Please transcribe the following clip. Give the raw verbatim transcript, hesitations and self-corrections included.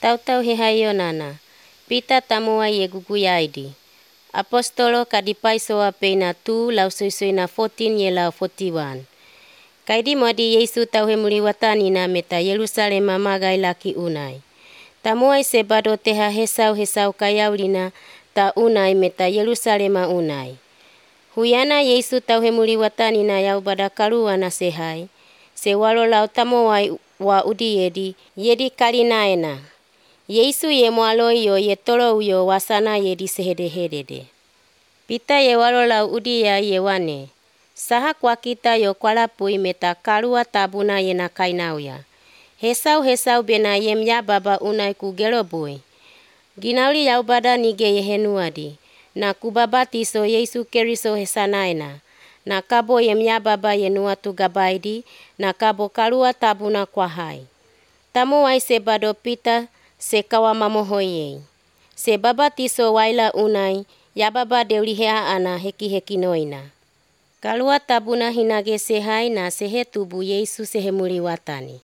Tau-tau he haio nana. Pita tamoa ye guguyaidi. Apostolo kadipaisoa peina tu lau soisoina fourteen ye lau forty-one. Kaidi mwadi Yesu tau he muri watanina meta Yerusalema magai laki unai. Tamoai sebado teha hesau hesau kayaulina ta unai meta Yerusalema unai. Huyana Yesu tau he muri watanina yau bada karuana sehai. Se walo lau tamoai wa udi yedi, yedi kalinaena. Yesu ye mwaloi yo ye tolo uyo wasana yedi sehede-hedede. Pita ye walo lau udi ya ye wane. Saha kwa kita yo kwalapui meta karua tabuna ye na kainauya. Hesau hesau bena yem ya baba unai ku gelobui. Ginauli yau bada nige ye henuadi. Na kubabatiso Yesu keriso hesanaena. Na kabo yem ya baba ye nuatu gabaidi. Na kabo karua tabuna kwa hai. Tamu wai sebado pita se kawa mamohoyei. Se babatiso waila unai. Ya baba deulihea ana heki heki noina. Kalua tabuna hinage sehai na sehe tubu Yesu sehe muri watani.